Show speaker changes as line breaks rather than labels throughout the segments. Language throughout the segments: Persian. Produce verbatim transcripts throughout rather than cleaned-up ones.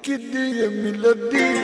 یکی دیگه میلادی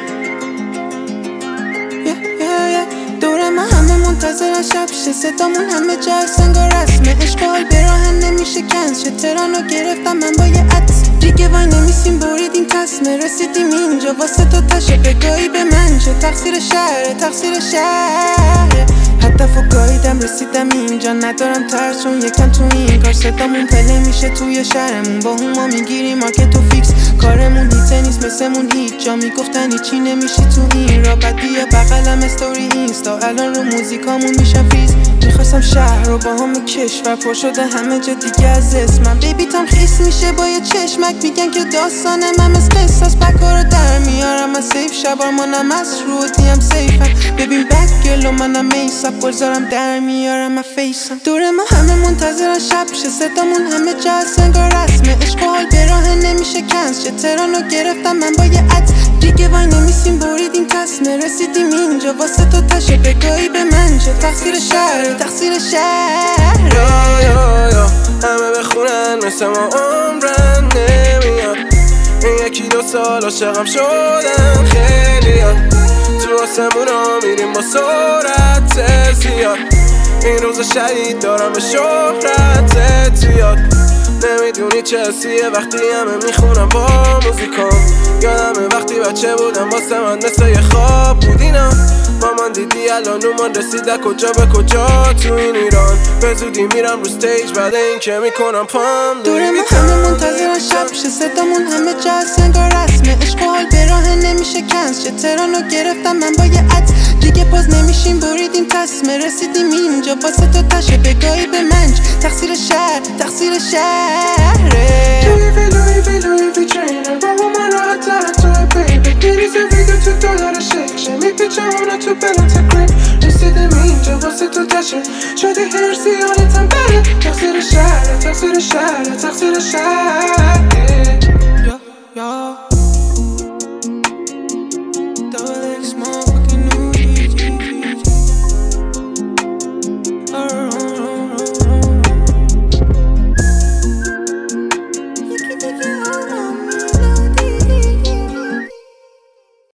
دور ما همه منتظرن شب شه، صدامون همه جا سنگار رسمه، عشق حال به راه نمیشه کنز شه، ترانو گرفتم من با یه عطس دیگه وای نمیسیم بریدیم تصمه، رسیدیم اینجا واسه تو تشه بگاهی به من شه، تقصیر شهره تقصیر شهره، هدف و گاهیدم رسیدم اینجا، ندارم ترس چون یکم تو این کار صدامون پله میشه توی شهرمون، با هما میگیریم مارکت و فیکس، کارمون هیته نیست مثلمون هیچ جا، میگفتن هیچی نمیشی تو این را، بعد بیا بغلم استوری اینستا، الان رو موزیکامون میشم فریز، میخواستم شهر رو با هم کشور پر شده همه جا دیگه از اسمم، بیبی تام خیس میشه با یه چشمک، میگن که داستانم هم از قصاص، بکا رو در میارم از سیف، شبار منم از رو دیم سیفم، ببین بک گلو منم میساب گلزارم در میارم از فیسم، دور ما همه منتظرن شب شه، صدامون همه جا سنگار رسمه، عشق حال به راه نمیشه کنز شه، ترانو گرفتم من با یه عطس دیگه وای نمیسیم بریدیم تصمه، رسیدیم اینجا واسه تو تشه بگاهی به من شه، تقصیر شهر تقصیر شهر
یا یا یا همه بخونن مثل ما عمرن نمیاد، این یکی دو سال عاشقم شدن خیلیات، تو آسمونا میریم با سرعت زیاد، این روز شهید دارم به شهرت زیاد، نمیدونی چه حسیه وقتی همه میخونم با موزیکام، یادمه وقتی بچه بودم واسه من مثل یه خواب بود اینا، مامان دیدی الان اومان رسیده کجا به کجا تو این ایران، به زودی میرم رو ستیج بعد این که میکنم پام
دور ما همه منتظرن شب شه، صدامون همه جا سنگار رسمه، عشق حال به راه نمیشه کنز شه، ترانو گرفتم من با یه عطس دیگه باز نمیشیم بریدیم تصمه، رسیدیم اینجا واسه تو تشه بگاهی به منج، تقصیر شهر تقصیر شهره
لویی لویی لویی ترینر با من راحت تر توی بیبی، میریزه ویدیو تو دلار شک شه، میپیچه اونا تو بلوت کریپ، رسیدم اینجا واسه تو تشه، شدی هرسی حالتم بره، تقصیر شهر تقصیر شهر تقصیر شهر